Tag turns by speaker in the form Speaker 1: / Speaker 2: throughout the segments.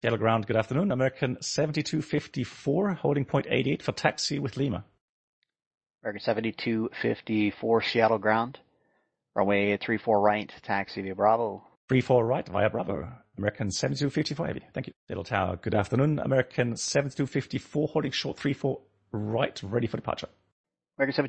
Speaker 1: Seattle ground, good afternoon. American 7254, holding point 88 for taxi with Lima.
Speaker 2: American 7254, Seattle ground. Runway 34 right, taxi via Bravo.
Speaker 1: 34 right via Bravo. American 7254 heavy. Thank you. Seattle Tower, good afternoon. American 7254, holding short 34 right, ready for departure.
Speaker 2: American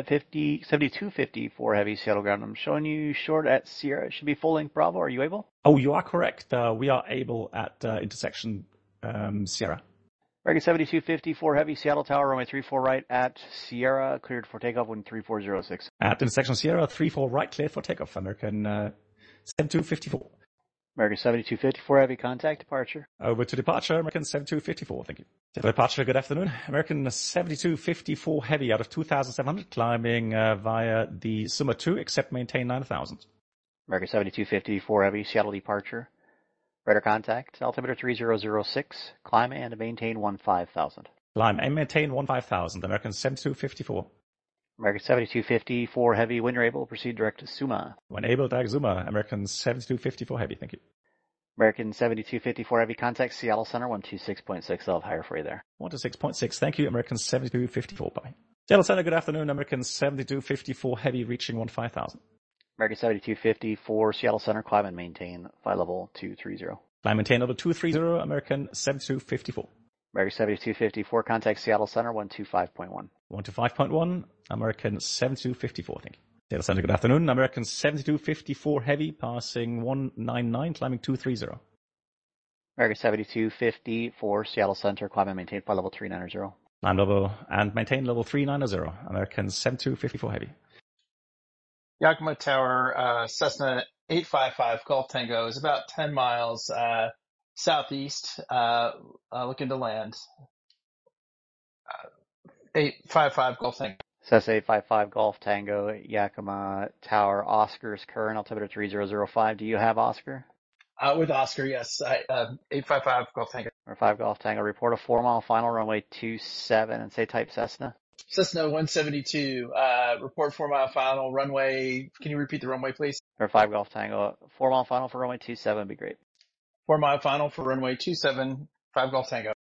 Speaker 2: 7254 heavy, Seattle ground. I'm showing you short at Sierra. It should be full length Bravo. Are you able?
Speaker 1: Oh, you are correct. We are able at intersection Sierra.
Speaker 2: American 7254 heavy, Seattle Tower, runway 34 right at Sierra, cleared for takeoff, wind 3406.
Speaker 1: At intersection Sierra, 34 right, cleared for takeoff. American 7254.
Speaker 2: American 7254 heavy, contact departure.
Speaker 1: Over to departure, American 7254, thank you. Departure, good afternoon. American 7254 heavy out of 2,700, climbing via the Summa 2, except maintain 9,000.
Speaker 2: American 7254 heavy, Seattle departure. Radar contact, altimeter 3006, climb and maintain 15,000.
Speaker 1: Climb and maintain 15,000, American 7254.
Speaker 2: American 7254 heavy, when you're able, proceed direct to Summa.
Speaker 1: When able, direct Summa, American 7254 heavy, thank you.
Speaker 2: American 7254 heavy, contact Seattle Center, 126.6, I'll have higher for you there.
Speaker 1: 126.6, thank you, American 7254, bye. Seattle Center, good afternoon, American 7254 heavy, reaching 15,000.
Speaker 2: American 7254, Seattle Center, climb and maintain, flight level 230.
Speaker 1: Climb maintain level 230, American 7254.
Speaker 2: American 7254, contact Seattle Center, 125.1.
Speaker 1: 125.1, American 7254, thank you. Seattle Center, good afternoon, American 7254 heavy, passing 199, climbing 230.
Speaker 2: American 7254, Seattle Center, climb and maintain, flight level 390.
Speaker 1: Climb level and maintain level 390, American 7254 heavy.
Speaker 3: Yakima Tower, Cessna 855 Golf Tango is about 10 miles southeast, looking to land. 855 Golf Tango.
Speaker 2: Cessna 855 Golf Tango, Yakima Tower, Oscar's current, altimeter 3005. Do you have Oscar?
Speaker 3: With Oscar, yes. 855 Golf Tango.
Speaker 2: Or 5 Golf Tango, report a 4-mile final, runway 27, and say type Cessna.
Speaker 3: Cessna 172, report 4-mile final, runway, can you repeat the runway, please?
Speaker 2: Or 5 Golf Tango, 4-mile final for runway 27 would be great.
Speaker 3: 4-mile final for runway 27, 5 Golf Tango.